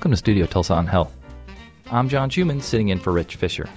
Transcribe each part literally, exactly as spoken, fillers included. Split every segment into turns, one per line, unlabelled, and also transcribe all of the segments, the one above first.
Welcome to Studio Tulsa on Health. I'm John Schumann, sitting in for Rich Fisher.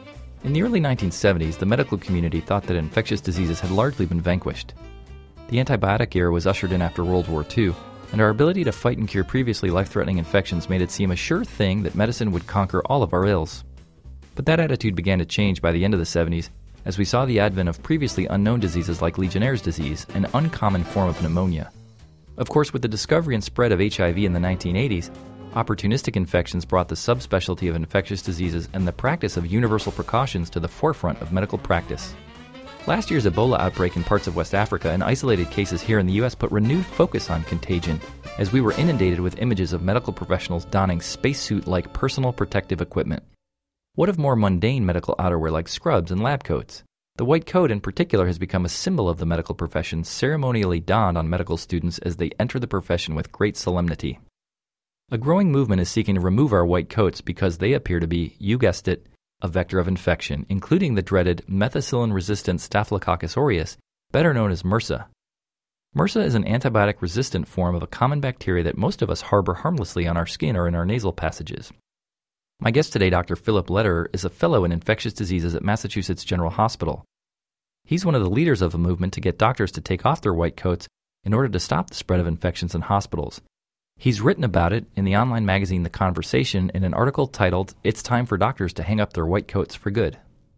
In the early nineteen seventies, the medical community thought that infectious diseases had largely been vanquished. The antibiotic era was ushered in after World War Two, and our ability to fight and cure previously life-threatening infections made it seem a sure thing that medicine would conquer all of our ills. But that attitude began to change by the end of the seventies as we saw the advent of previously unknown diseases like Legionnaire's disease, an uncommon form of pneumonia. Of course, with the discovery and spread of H I V in the nineteen eighties, opportunistic infections brought the subspecialty of infectious diseases and the practice of universal precautions to the forefront of medical practice. Last year's Ebola outbreak in parts of West Africa and isolated cases here in the U S put renewed focus on contagion, as we were inundated with images of medical professionals donning spacesuit-like personal protective equipment. What of more mundane medical outerwear like scrubs and lab coats? The white coat in particular has become a symbol of the medical profession, ceremonially donned on medical students as they enter the profession with great solemnity. A growing movement is seeking to remove our white coats because they appear to be, you guessed it, a vector of infection, including the dreaded methicillin-resistant Staphylococcus aureus, better known as MRSA. MRSA is an antibiotic-resistant form of a common bacteria that most of us harbor harmlessly on our skin or in our nasal passages. My guest today, Doctor Philip Lederer, is a fellow in infectious diseases at Massachusetts General Hospital. He's one of the leaders of a movement to get doctors to take off their white coats in order to stop the spread of infections in hospitals. He's written about it in the online magazine The Conversation in an article titled, "It's Time for Doctors to Hang Up Their White Coats for Good."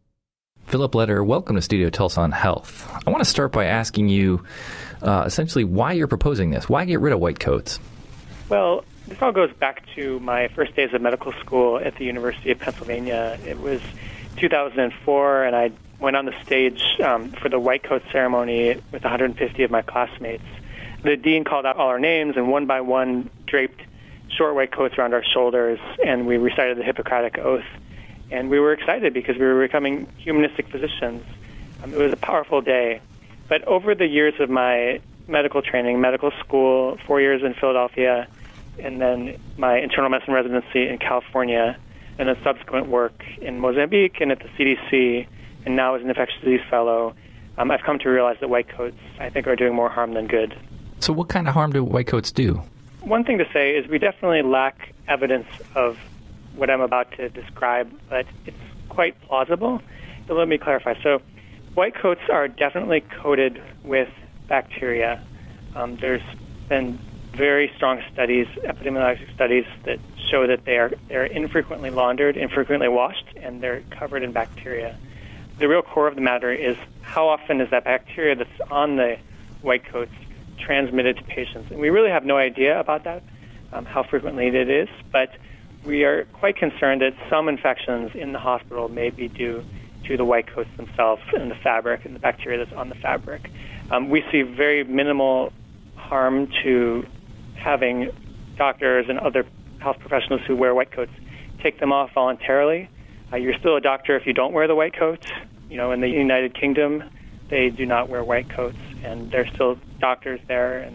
Philip Lederer, welcome to Studio Tulsa on Health. I want to start by asking you uh, essentially why you're proposing this. Why get rid of white coats?
Well, this all goes back to my first days of medical school at the University of Pennsylvania. It was two thousand four, and I went on the stage um, for the white coat ceremony with one hundred fifty of my classmates. The dean called out all our names, and one by one draped short white coats around our shoulders, and we recited the Hippocratic Oath. And we were excited because we were becoming humanistic physicians. Um, it was a powerful day. But over the years of my medical training, medical school, four years in Philadelphia, and then my internal medicine residency in California, and then subsequent work in Mozambique and at the C D C, and now as an infectious disease fellow, um, I've come to realize that white coats, I think, are doing more harm than good.
So what kind of harm do white coats do?
One thing to say is we definitely lack evidence of what I'm about to describe, but it's quite plausible. So let me clarify. So white coats are definitely coated with bacteria. Um, there's been very strong studies, epidemiologic studies, that show that they are they're infrequently laundered, infrequently washed, and they're covered in bacteria. The real core of the matter is how often is that bacteria that's on the white coats transmitted to patients. And we really have no idea about that, um, how frequently it is, but we are quite concerned that some infections in the hospital may be due to the white coats themselves and the fabric and the bacteria that's on the fabric. Um, we see very minimal harm to having doctors and other health professionals who wear white coats take them off voluntarily. Uh, you're still a doctor if you don't wear the white coat. You know, in the United Kingdom, they do not wear white coats, and there's still doctors there, and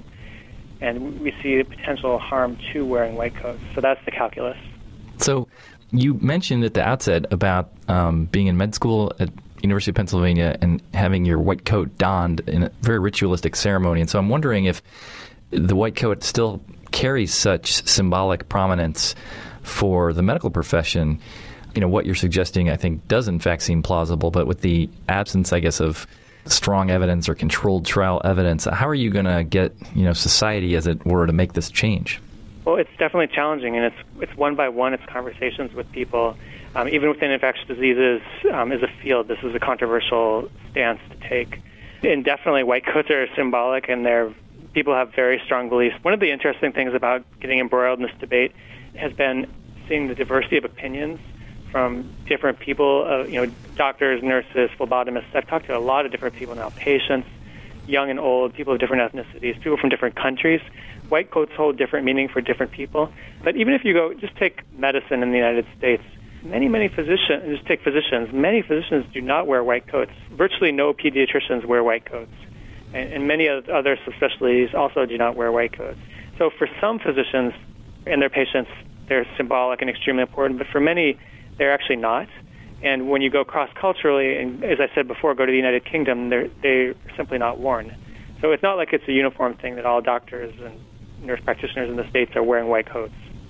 and we see the potential harm to wearing white coats. So that's the calculus.
So you mentioned at the outset about um, being in med school at University of Pennsylvania and having your white coat donned in a very ritualistic ceremony. And so I'm wondering if the white coat still carries such symbolic prominence for the medical profession. You know, what you're suggesting, I think, does in fact seem plausible, but with the absence, I guess, of strong evidence or controlled trial evidence, how are you going to get, you know, society, as it were, to make this change?
Well, it's definitely challenging, and it's it's one by one. It's conversations with people. Um, even within infectious diseases um, as a field, this is a controversial stance to take. And definitely white coats are symbolic, and they're, people have very strong beliefs. One of the interesting things about getting embroiled in this debate has been seeing the diversity of opinions from different people, uh, you know, doctors, nurses, phlebotomists. I've talked to a lot of different people now, patients, young and old, people of different ethnicities, people from different countries. White coats hold different meaning for different people. But even if you go, just take medicine in the United States, many, many physicians, just take physicians, many physicians do not wear white coats. Virtually no pediatricians wear white coats. And, and many other subspecialties also do not wear white coats. So for some physicians and their patients, they're symbolic and extremely important, but for many, they're actually not. And when you go cross-culturally, and as I said before, go to the United Kingdom, they're, they're simply not worn. So it's not like it's a uniform thing that all doctors and nurse practitioners in the States are wearing white coats.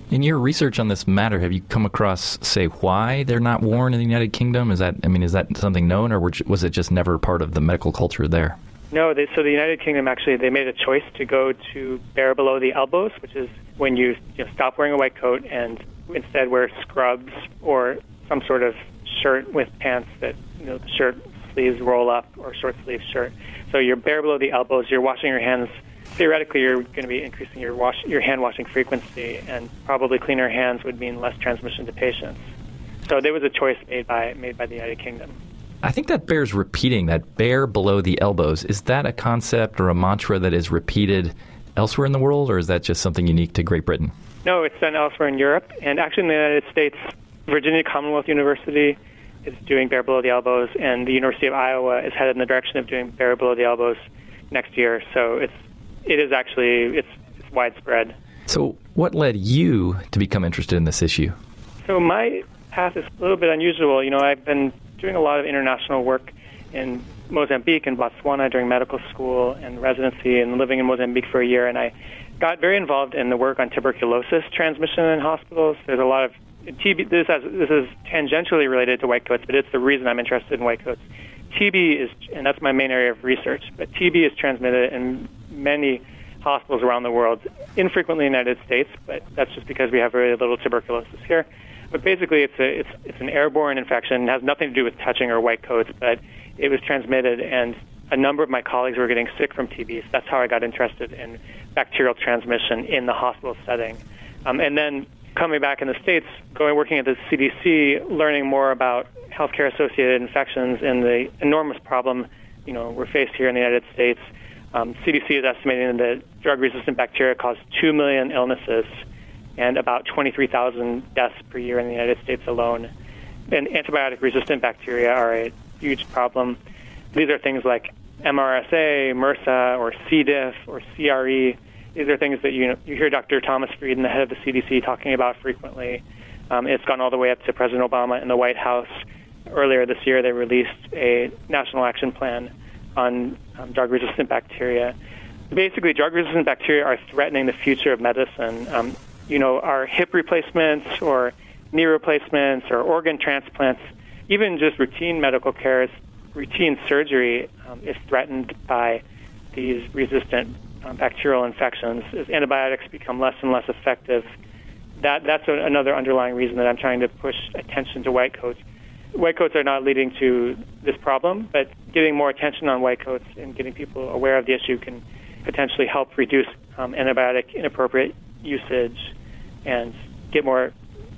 In your research on this matter, have you come across, say, why they're not worn in the United Kingdom? Is that, I mean, is that something known, or was it just never part of the medical culture there?
No, they, so the United Kingdom actually, they made a choice to go to bare below the elbows, which is when you, you know, stop wearing a white coat and instead wear scrubs or some sort of shirt with pants that, you know, the shirt sleeves roll up, or short sleeve shirt. So you're bare below the elbows, you're washing your hands. Theoretically, you're going to be increasing your wash, your hand washing frequency, and probably cleaner hands would mean less transmission to patients. So there was a choice made by made by the United Kingdom.
I think that bears repeating, that bare below the elbows. Is that a concept or a mantra that is repeated elsewhere in the world, or is that just something unique to Great Britain?
No, it's done elsewhere in Europe, and actually in the United States, Virginia Commonwealth University is doing bare below the elbows, and the University of Iowa is headed in the direction of doing bare below the elbows next year. So it's it is actually it's, it's widespread. So
what led you to become interested in this issue?
So my path is a little bit unusual. You know, I've been doing a lot of international work in Mozambique and Botswana during medical school and residency, and living in Mozambique for a year, and I got very involved in the work on tuberculosis transmission in hospitals. There's a lot of T B. This, has, this is tangentially related to white coats, but it's the reason I'm interested in white coats. T B is, and that's my main area of research, but T B is transmitted in many hospitals around the world, infrequently in the United States, but that's just because we have very little tuberculosis here. But basically, it's a it's it's an airborne infection. It has nothing to do with touching or white coats, but it was transmitted, and a number of my colleagues were getting sick from T B. So that's how I got interested in bacterial transmission in the hospital setting. Um, and then coming back in the States, going working at the C D C, learning more about healthcare-associated infections and the enormous problem, you know, we're faced here in the United States. Um, C D C is estimating that drug-resistant bacteria cause two million illnesses and about twenty-three thousand deaths per year in the United States alone. And antibiotic-resistant bacteria are a huge problem. These are things like M R S A, MRSA, or C. diff, or C R E. These are things that you know, you hear Doctor Thomas Frieden, the head of the C D C, talking about frequently. Um, it's gone all the way up to President Obama in the White House. Earlier this year, they released a national action plan on um, drug-resistant bacteria. Basically, drug-resistant bacteria are threatening the future of medicine. Um, you know, our hip replacements or knee replacements or organ transplants, even just routine medical care, routine surgery um, is threatened by these resistant um, bacterial infections. As antibiotics become less and less effective, that that's a, another underlying reason that I'm trying to push attention to white coats. White coats are not leading to this problem, but getting more attention on white coats and getting people aware of the issue can potentially help reduce um, antibiotic inappropriate usage and get more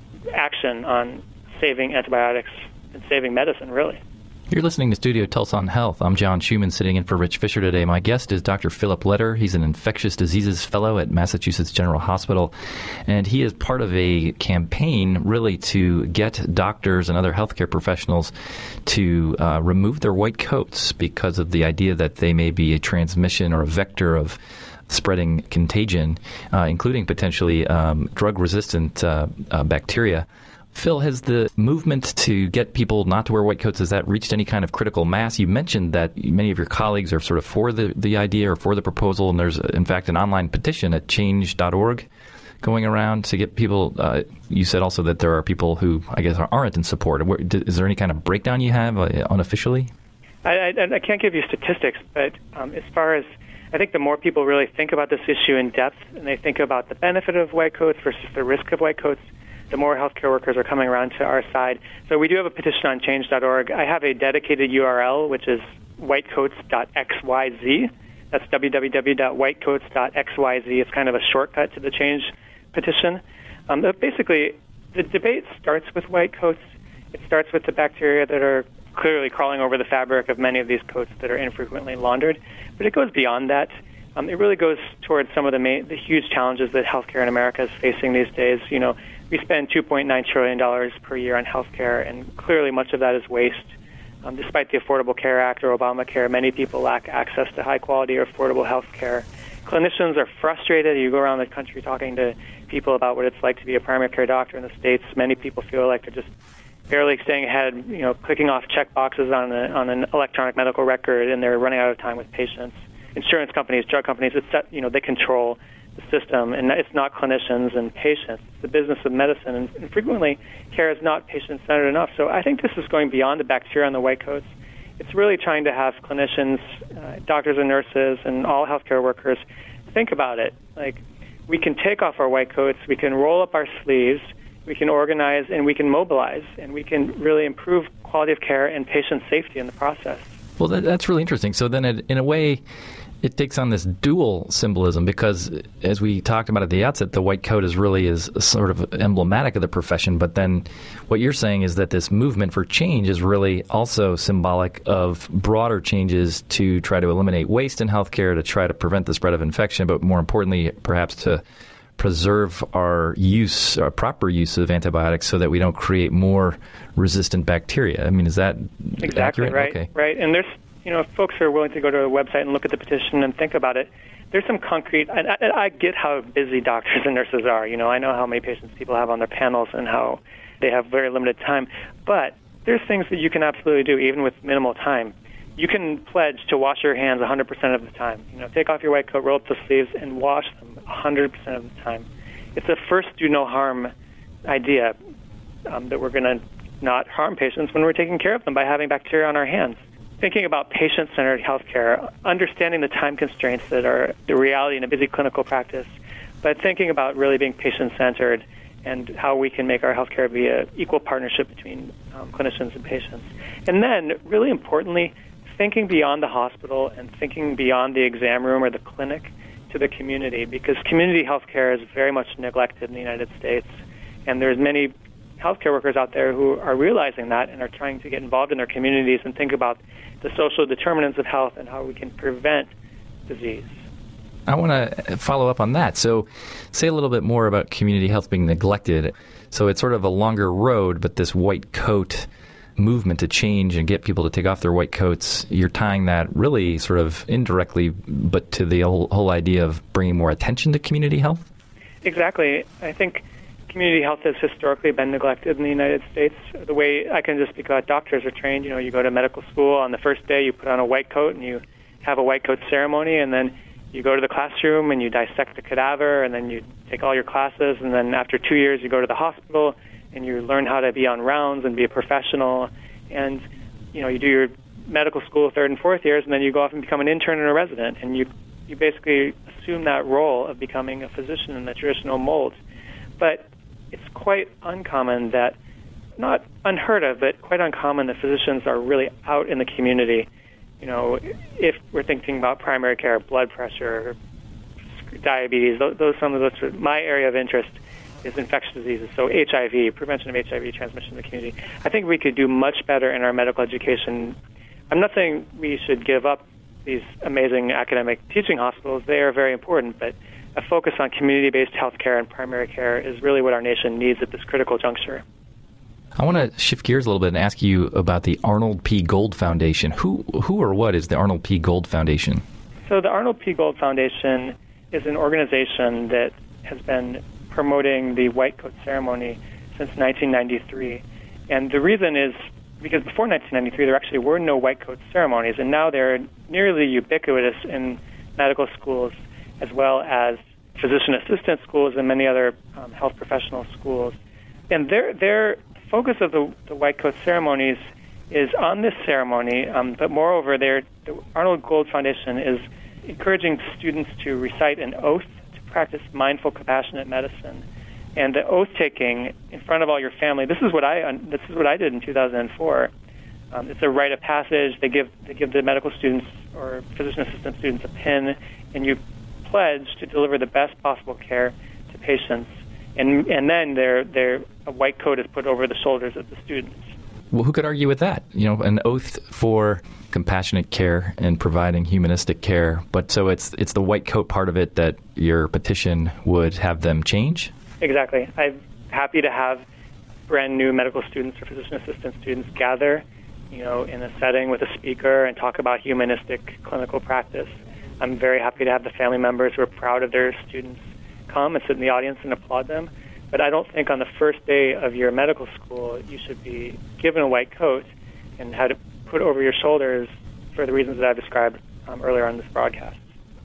action on saving antibiotics and saving medicine, really.
You're listening to Studio Tulsa Health. I'm John Schumann, sitting in for Rich Fisher today. My guest is Doctor Philip Leder. He's an infectious diseases fellow at Massachusetts General Hospital, and he is part of a campaign really to get doctors and other healthcare professionals to uh, remove their white coats because of the idea that they may be a transmission or a vector of spreading contagion, uh, including potentially um, drug-resistant uh, uh, bacteria. Phil, has the movement to get people not to wear white coats, has that reached any kind of critical mass? You mentioned that many of your colleagues are sort of for the, the idea or for the proposal, and there's, in fact, an online petition at change dot org going around to get people. Uh, you said also that there are people who, I guess, aren't in support. Is there any kind of breakdown you have uh, unofficially?
I, I, I can't give you statistics, but um, as far as I think the more people really think about this issue in depth and they think about the benefit of white coats versus the risk of white coats, the more healthcare workers are coming around to our side. So we do have a petition on change dot org. I have a dedicated U R L, which is whitecoats dot x y z. That's w w w dot whitecoats dot x y z. It's kind of a shortcut to the change petition. Um, but basically, the debate starts with white coats. It starts with the bacteria that are clearly crawling over the fabric of many of these coats that are infrequently laundered. But it goes beyond that. Um, it really goes towards some of the, main, the huge challenges that healthcare in America is facing these days. You know, we spend two point nine trillion dollars per year on healthcare, and clearly much of that is waste. Um, despite the Affordable Care Act or Obamacare, many people lack access to high-quality or affordable healthcare. Clinicians are frustrated. You go around the country talking to people about what it's like to be a primary care doctor in the States. Many people feel like they're just barely staying ahead, you know, clicking off check boxes on, a, on an electronic medical record, and they're running out of time with patients. Insurance companies, drug companies, it's, you know, they control the system, and it's not clinicians and patients. It's the business of medicine, and, and frequently care is not patient-centered enough. So I think this is going beyond the bacteria on the white coats. It's really trying to have clinicians, uh, doctors and nurses, and all healthcare workers think about it. Like, we can take off our white coats, we can roll up our sleeves, we can organize, and we can mobilize, and we can really improve quality of care and patient safety in the process.
Well, that, that's really interesting. So then, it, in a way, it takes on this dual symbolism because, as we talked about at the outset, the white coat is really is sort of emblematic of the profession. But then what you're saying is that this movement for change is really also symbolic of broader changes to try to eliminate waste in healthcare, to try to prevent the spread of infection, but more importantly, perhaps to preserve our use, our proper use of antibiotics so that we don't create more resistant bacteria. I mean, is that
exactly
accurate?
Right,
okay.
right. And there's You know, if folks are willing to go to the website and look at the petition and think about it, there's some concrete, I, I, I get how busy doctors and nurses are. You know, I know how many patients people have on their panels and how they have very limited time. But there's things that you can absolutely do even with minimal time. You can pledge to wash your hands one hundred percent of the time. You know, take off your white coat, roll up the sleeves, and wash them one hundred percent of the time. It's a first do no harm idea um, that we're going to not harm patients when we're taking care of them by having bacteria on our hands. Thinking about patient-centered healthcare, understanding the time constraints that are the reality in a busy clinical practice, but thinking about really being patient-centered and how we can make our healthcare be an equal partnership between um, clinicians and patients. And then, really importantly, thinking beyond the hospital and thinking beyond the exam room or the clinic to the community, because community healthcare is very much neglected in the United States, and there's many healthcare workers out there who are realizing that and are trying to get involved in their communities and think about the social determinants of health and how we can prevent disease.
I want to follow up on that. So say a little bit more about community health being neglected. So it's sort of a longer road, but this white coat movement to change and get people to take off their white coats, you're tying that really sort of indirectly, but to the whole, whole idea of bringing more attention to community health?
Exactly. I think community health has historically been neglected in the United States. The way I can just speak about doctors are trained, you know, you go to medical school on the first day, you put on a white coat and you have a white coat ceremony, and then you go to the classroom and you dissect a cadaver, and then you take all your classes, and then after two years you go to the hospital and you learn how to be on rounds and be a professional, and you know, you do your medical school third and fourth years, and then you go off and become an intern and a resident, and you you basically assume that role of becoming a physician in the traditional mold. But it's quite uncommon that, not unheard of, but quite uncommon that physicians are really out in the community. You know, if we're thinking about primary care, blood pressure, diabetes, those, those some of those. My area of interest is infectious diseases, so H I V, prevention of H I V transmission in the community. I think we could do much better in our medical education. I'm not saying we should give up these amazing academic teaching hospitals. They are very important, but a focus on community-based health care and primary care is really what our nation needs at this critical juncture.
I want to shift gears a little bit and ask you about the Arnold P. Gold Foundation. Who, who or what is the Arnold P. Gold Foundation?
So the Arnold P. Gold Foundation is an organization that has been promoting the white coat ceremony since nineteen ninety-three. And the reason is because before nineteen ninety-three, there actually were no white coat ceremonies, and now they're nearly ubiquitous in medical schools as well as physician assistant schools and many other um, health professional schools. And their their focus of the, the white coat ceremonies is on this ceremony, um, but moreover, their, the Arnold Gold Foundation is encouraging students to recite an oath to practice mindful, compassionate medicine. And the oath-taking in front of all your family, this is what I this is what I did in two thousand four. Um, it's a rite of passage. They give they give the medical students or physician assistant students a pin, and you pledge to deliver the best possible care to patients. And and then their their a white coat is put over the shoulders of the students.
Well, who could argue with that? You know, an oath for compassionate care and providing humanistic care. But so it's it's the white coat part of it that your petition would have them change?
Exactly. I'm happy to have brand new medical students or physician assistant students gather, you know, in a setting with a speaker and talk about humanistic clinical practice. I'm very happy to have the family members who are proud of their students come and sit in the audience and applaud them. But I don't think on the first day of your medical school you should be given a white coat and had it put over your shoulders for the reasons that I've described um, earlier on this broadcast.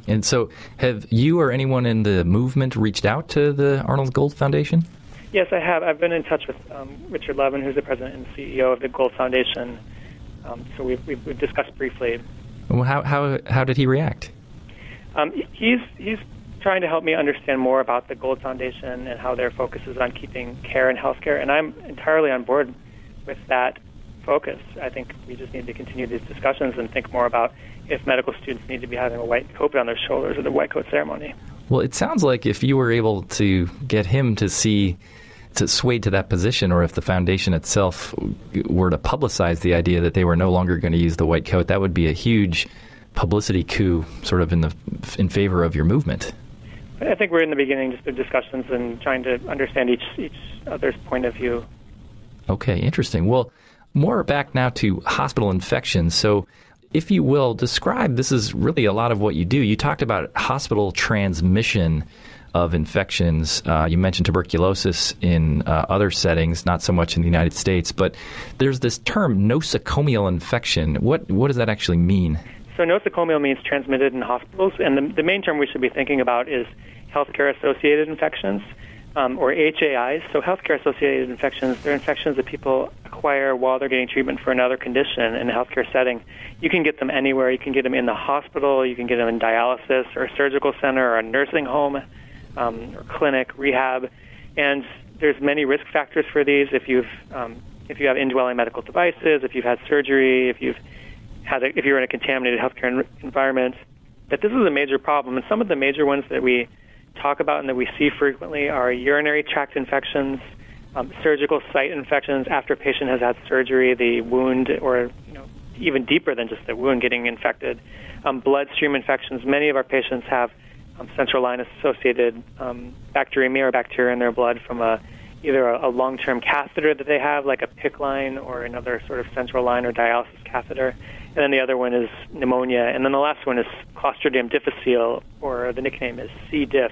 And so have you or anyone in the movement reached out to the Arnold Gold Foundation?
Yes, I have. I've been in touch with um, Richard Levin, who's the president and C E O of the Gold Foundation. Um, so we've, we've, we've discussed briefly.
Well, how, how, how did he react?
Um, he's, he's trying to help me understand more about the Gold Foundation and how their focus is on keeping care and healthcare, and I'm entirely on board with that focus. I think we just need to continue these discussions and think more about if medical students need to be having a white coat on their shoulders at the white coat ceremony.
Well, it sounds like if you were able to get him to see, to sway to that position, or if the foundation itself were to publicize the idea that they were no longer going to use the white coat, that would be a huge publicity coup sort of in the in favor of your movement.
I think we're in the beginning just of discussions and trying to understand each each other's point of view.
Okay, interesting. Well, more back now to hospital infections. So if you will, describe, this is really a lot of what you do. You talked about hospital transmission of infections. Uh, you mentioned tuberculosis in uh, other settings, not so much in the United States, but there's this term nosocomial infection. What what does that actually mean?
So nosocomial means transmitted in hospitals, and the, the main term we should be thinking about is healthcare-associated infections, um, or H A Is. So healthcare-associated infections, they're infections that people acquire while they're getting treatment for another condition in a healthcare setting. You can get them anywhere. You can get them in the hospital. You can get them in dialysis or a surgical center or a nursing home um, or clinic, rehab. And there's many risk factors for these. If you've um, if you have indwelling medical devices, if you've had surgery, if you've had a, if you're in a contaminated healthcare en- environment, that this is a major problem. And some of the major ones that we talk about and that we see frequently are urinary tract infections, um, surgical site infections after a patient has had surgery, the wound, or you know, even deeper than just the wound getting infected, um, bloodstream infections. Many of our patients have um, central line associated um, bacteremia or bacteria in their blood from a either a, a long-term catheter that they have, like a P I C C line or another sort of central line or dialysis catheter. And then the other one is pneumonia. And then the last one is Clostridium difficile, or the nickname is C. diff.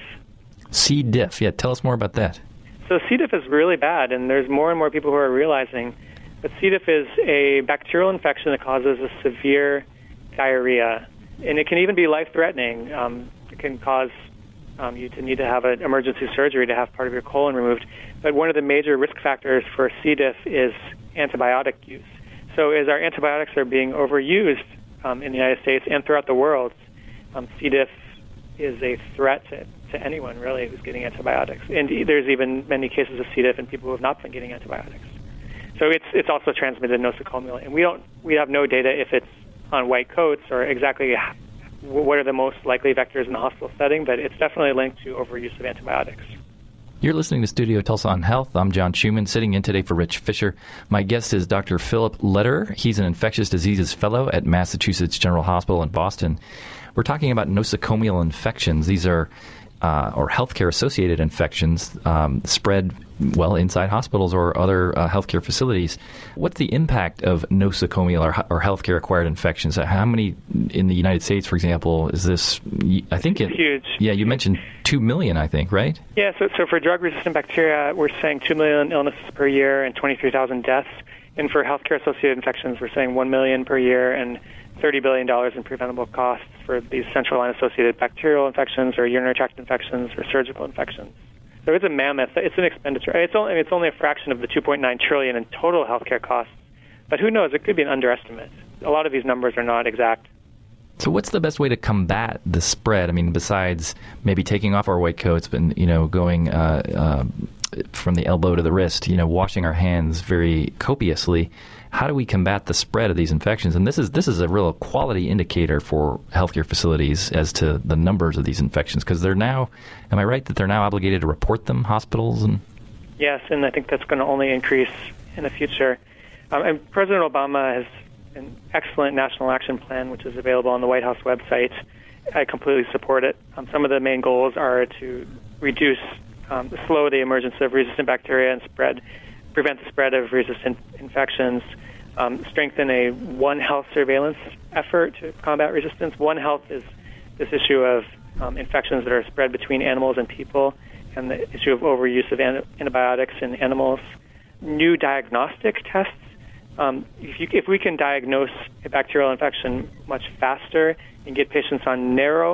C. diff, yeah. Tell us more about that.
So C. diff is really bad, and there's more and more people who are realizing that C. diff is a bacterial infection that causes a severe diarrhea. And it can even be life-threatening. Um, it can cause um, you to need to have an emergency surgery to have part of your colon removed. But one of the major risk factors for C. diff is antibiotic use. So as our antibiotics are being overused um, in the United States and throughout the world, um, C. diff is a threat to, to anyone, really, who's getting antibiotics. And there's even many cases of C. diff in people who have not been getting antibiotics. So it's it's also transmitted nosocomially. And we don't we have no data if it's on white coats or exactly what are the most likely vectors in the hospital setting, but it's definitely linked to overuse of antibiotics.
You're listening to Studio Tulsa on Health. I'm John Schumann, sitting in today for Rich Fisher. My guest is Doctor Philip Lederer. He's an infectious diseases fellow at Massachusetts General Hospital in Boston. We're talking about nosocomial infections. These are, uh, or healthcare-associated infections um, spread, well, inside hospitals or other uh, healthcare facilities. What's the impact of nosocomial or, or healthcare-acquired infections? How many in the United States, for example, is this? I think
it's
it,
huge.
Yeah, you mentioned two million, I think, right?
Yeah, so, so for drug-resistant bacteria, we're saying two million illnesses per year and twenty-three thousand deaths. And for healthcare-associated infections, we're saying one million per year and thirty billion dollars in preventable costs for these central line-associated bacterial infections or urinary tract infections or surgical infections. So it's a mammoth. It's an expenditure. It's only, it's only a fraction of the two point nine trillion dollars in total healthcare costs. But who knows? It could be an underestimate. A lot of these numbers are not exact.
So what's the best way to combat the spread? I mean, besides maybe taking off our white coats, but, you know, going uh, uh, from the elbow to the wrist, you know, washing our hands very copiously, how do we combat the spread of these infections? And this is this is a real quality indicator for healthcare facilities as to the numbers of these infections, because they're now, am I right that they're now obligated to report them, hospitals? And
Yes, and I think that's going to only increase in the future. Um, and President Obama has an excellent national action plan, which is available on the White House website. I completely support it. Um, some of the main goals are to reduce, um, slow the emergence of resistant bacteria and spread, prevent the spread of resistant infections, um, strengthen a One Health surveillance effort to combat resistance. One Health is this issue of um, infections that are spread between animals and people, and the issue of overuse of an- antibiotics in animals. New diagnostic tests. Um, if, you, if we can diagnose a bacterial infection much faster and get patients on narrow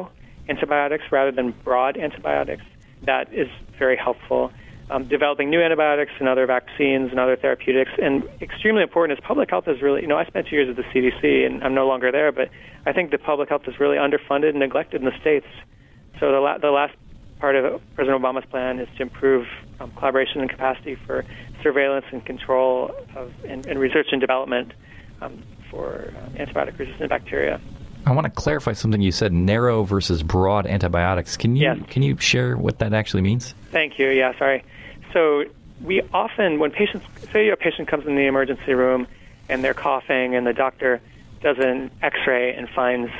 antibiotics rather than broad antibiotics. That is very helpful. Um, developing new antibiotics and other vaccines and other therapeutics. And extremely important is public health is really, you know, I spent two years at the C D C, and I'm no longer there, but I think the public health is really underfunded and neglected in the states. So the, la- the last part of President Obama's plan is to improve um, collaboration and capacity for surveillance and control of and, and research and development um, for uh, antibiotic-resistant bacteria.
I want to clarify something you said, narrow versus broad antibiotics. Can you
yes.
can you share what that actually means?
Thank you. Yeah, sorry. So we often, when patients, say a patient comes in the emergency room and they're coughing and the doctor does an x-ray and finds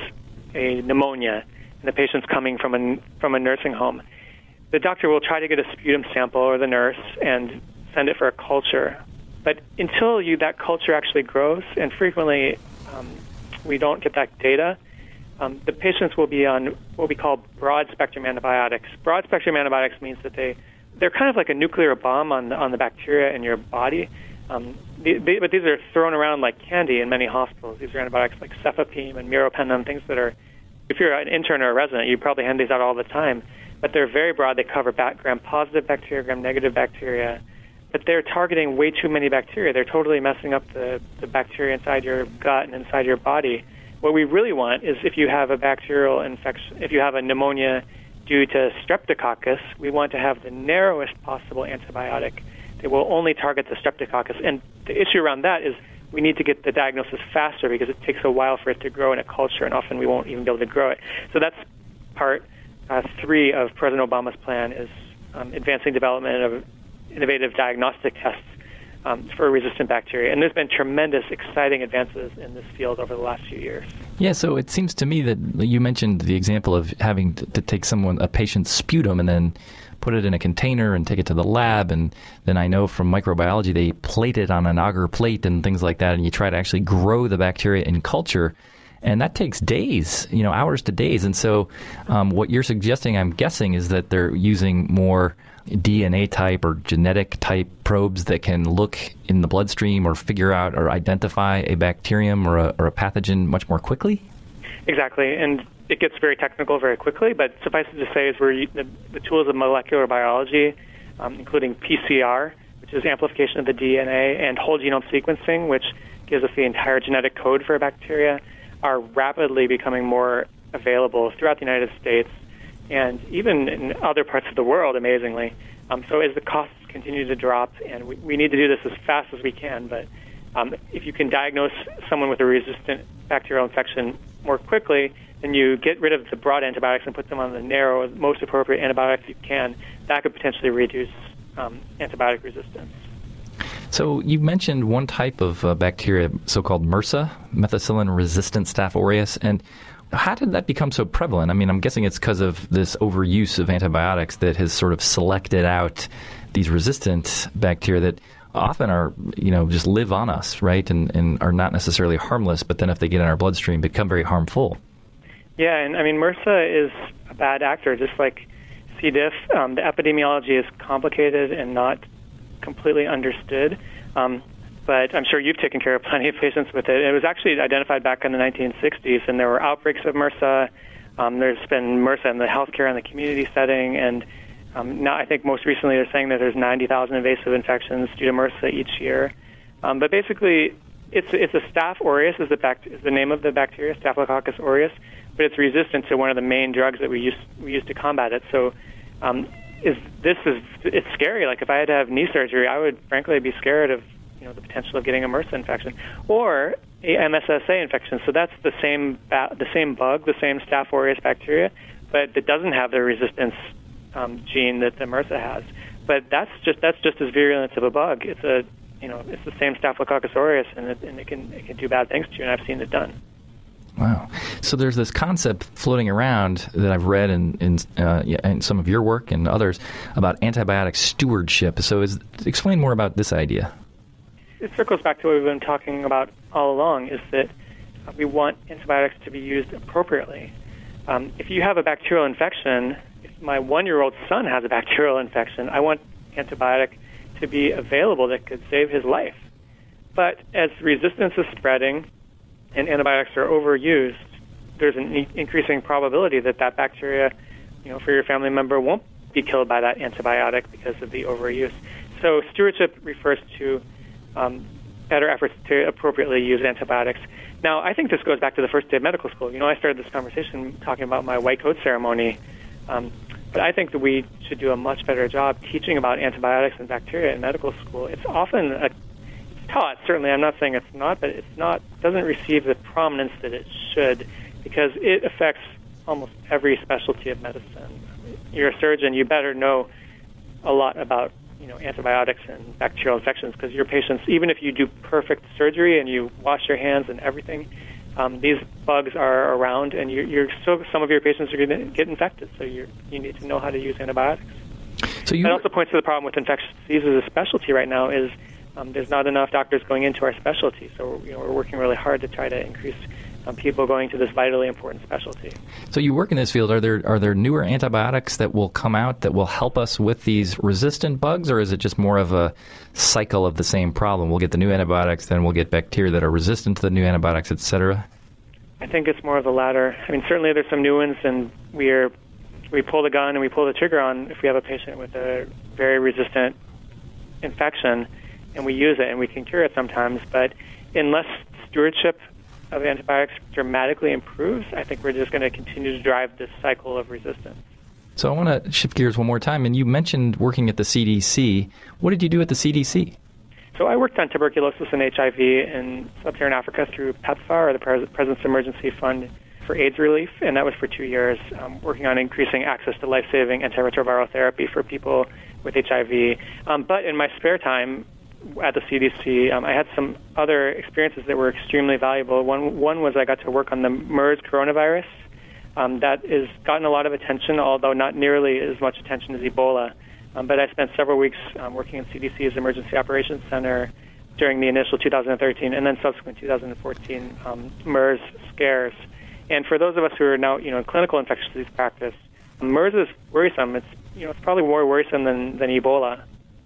a pneumonia and the patient's coming from a, from a nursing home, the doctor will try to get a sputum sample or the nurse and send it for a culture. But until you that culture actually grows, and frequently um, we don't get that data, um, the patients will be on what we call broad-spectrum antibiotics. Broad-spectrum antibiotics means that they They're kind of like a nuclear bomb on the, on the bacteria in your body. Um, they, they, but these are thrown around like candy in many hospitals. These are antibiotics like cefepime and meropenem, things that are, if you're an intern or a resident, you probably hand these out all the time. But they're very broad. They cover gram-positive bacteria, gram-negative bacteria. But they're targeting way too many bacteria. They're totally messing up the, the bacteria inside your gut and inside your body. What we really want is if you have a bacterial infection, if you have a pneumonia due to streptococcus, we want to have the narrowest possible antibiotic that will only target the streptococcus. And the issue around that is we need to get the diagnosis faster because it takes a while for it to grow in a culture, and often we won't even be able to grow it. So that's part uh, three of President Obama's plan, is um, advancing development of innovative diagnostic tests Um, for resistant bacteria. And there's been tremendous, exciting advances in this field over the last few years.
Yeah, so it seems to me that you mentioned the example of having to, to take someone, a patient's sputum, and then put it in a container and take it to the lab. And then I know from microbiology they plate it on an agar plate and things like that, and you try to actually grow the bacteria in culture. And that takes days, you know, hours to days. And so um, what you're suggesting, I'm guessing, is that they're using more D N A type or genetic type probes that can look in the bloodstream or figure out or identify a bacterium or a, or a pathogen much more quickly?
Exactly. And it gets very technical very quickly, but suffice it to say is we're the, the tools of molecular biology, um, including P C R, which is amplification of the D N A, and whole genome sequencing, which gives us the entire genetic code for a bacteria, are rapidly becoming more available throughout the United States and even in other parts of the world, amazingly. Um, so as the costs continue to drop, and we, we need to do this as fast as we can, but um, if you can diagnose someone with a resistant bacterial infection more quickly, then you get rid of the broad antibiotics and put them on the narrow, most appropriate antibiotics you can, that could potentially reduce um, antibiotic resistance.
So you mentioned one type of uh, bacteria, so-called MRSA, methicillin-resistant Staph aureus, and how did that become so prevalent? I mean, I'm guessing it's because of this overuse of antibiotics that has sort of selected out these resistant bacteria that often are, you know, just live on us, right, and, and are not necessarily harmless, but then if they get in our bloodstream, become very harmful.
Yeah, and I mean, MRSA is a bad actor, just like C. diff. Um, the epidemiology is complicated and not completely understood. Um, But I'm sure you've taken care of plenty of patients with it. It was actually identified back in the nineteen sixties, and there were outbreaks of MRSA. Um, there's been MRSA in the healthcare and the community setting, and um, now I think most recently they're saying that there's ninety thousand invasive infections due to MRSA each year. Um, but basically, it's it's a Staph aureus is the, bact- is the name of the bacteria, Staphylococcus aureus, but it's resistant to one of the main drugs that we use we use to combat it. So um, is this is it's scary. Like if I had to have knee surgery, I would frankly be scared of you know, the potential of getting a MRSA infection, or a M S S A infection. So that's the same ba- the same bug, the same Staph aureus bacteria, but it doesn't have the resistance um, gene that the MRSA has. But that's just that's just as virulent of a bug. It's a you know it's the same Staphylococcus aureus, and it, and it can it can do bad things to you, and I've seen it done.
Wow. So there's this concept floating around that I've read in in, uh, in some of your work and others about antibiotic stewardship. So is, explain more about this idea.
It circles back to what we've been talking about all along, is that uh, we want antibiotics to be used appropriately. Um, if you have a bacterial infection, if my one-year-old son has a bacterial infection, I want antibiotic to be available that could save his life. But as resistance is spreading and antibiotics are overused, there's an e- increasing probability that that bacteria, you know, for your family member won't be killed by that antibiotic because of the overuse. So stewardship refers to um, better efforts to appropriately use antibiotics. Now, I think this goes back to the first day of medical school. You know, I started this conversation talking about my white coat ceremony, um, but I think that we should do a much better job teaching about antibiotics and bacteria in medical school. It's often a, it's taught, certainly. I'm not saying it's not, but it's not doesn't receive the prominence that it should because it affects almost every specialty of medicine. You're a surgeon, you better know a lot about, you know, antibiotics and bacterial infections because your patients, even if you do perfect surgery and you wash your hands and everything, um, these bugs are around and you're, you're still, some of your patients are going to get infected, so you you need to know how to use antibiotics. So you... That also points to the problem with infectious diseases as a specialty right now is um, there's not enough doctors going into our specialty, so you know, we're working really hard to try to increase Um, people going to this vitally important specialty.
So you work in this field. Are there are there newer antibiotics that will come out that will help us with these resistant bugs, or is it just more of a cycle of the same problem? We'll get the new antibiotics, then we'll get bacteria that are resistant to the new antibiotics, et cetera?
I think it's more of the latter. I mean, certainly there's some new ones, and we are we pull the gun and we pull the trigger on if we have a patient with a very resistant infection, and we use it, and we can cure it sometimes. But unless stewardship of antibiotics dramatically improves, I think we're just going to continue to drive this cycle of resistance.
So I want to shift gears one more time, and you mentioned working at the C D C. What did you do at the C D C?
So I worked on tuberculosis and H I V in sub-Saharan Africa through PEPFAR, or the President's Emergency Fund for AIDS Relief, and that was for two years, um, working on increasing access to life-saving antiretroviral therapy for people with H I V. Um, but in my spare time, at the C D C, um, I had some other experiences that were extremely valuable. One one was I got to work on the MERS coronavirus. Um, that has gotten a lot of attention, although not nearly as much attention as Ebola. Um, but I spent several weeks um, working in C D C's Emergency Operations Center during the initial two thousand thirteen and then subsequent two thousand fourteen um, MERS scares. And for those of us who are now, you know, in clinical infectious disease practice, MERS is worrisome. It's, you know, it's probably more worrisome than, than Ebola.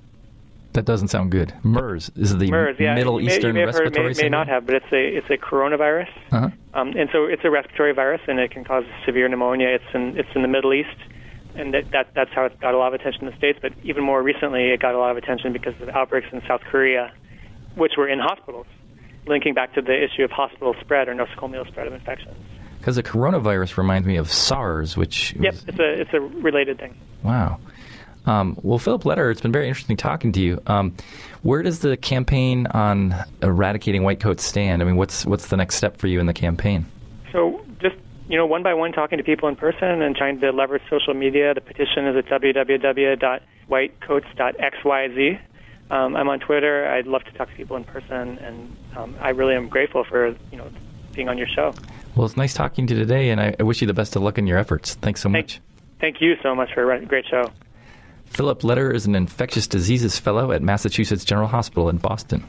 That doesn't sound good. MERS is the
MERS, yeah.
Middle
you may,
Eastern
you may have
respiratory
heard, may, may not have, but it's a it's a coronavirus,
uh-huh.
um, and so it's a respiratory virus, and it can cause severe pneumonia. It's in it's in the Middle East, and that, that that's how it got a lot of attention in the States. But even more recently, it got a lot of attention because of outbreaks in South Korea, which were in hospitals, linking back to the issue of hospital spread or nosocomial spread of infections.
Because the coronavirus reminds me of SARS, which
yep,
was...
it's a it's a related thing.
Wow. Um, well, Philip Lederer, it's been very interesting talking to you. Um, where does the campaign on eradicating white coats stand? I mean, what's what's the next step for you in the campaign?
So just, you know, one by one talking to people in person and trying to leverage social media. The petition is at w w w dot white coats dot x y z. Um, I'm on Twitter. I'd love to talk to people in person, and um, I really am grateful for, you know, being on your show.
Well, it's nice talking to you today, and I, I wish you the best of luck in your efforts. Thanks so
thank,
much.
Thank you so much for a great show.
Philip Lederer is an infectious diseases fellow at Massachusetts General Hospital in Boston.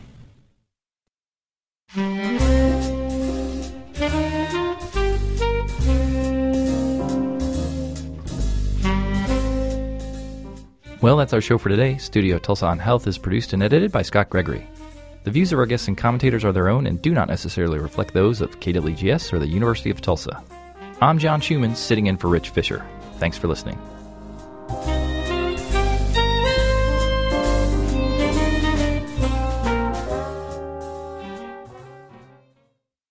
Well, that's our show for today. Studio Tulsa on Health is produced and edited by Scott Gregory. The views of our guests and commentators are their own and do not necessarily reflect those of K W G S or the University of Tulsa. I'm John Schumann, sitting in for Rich Fisher. Thanks for listening.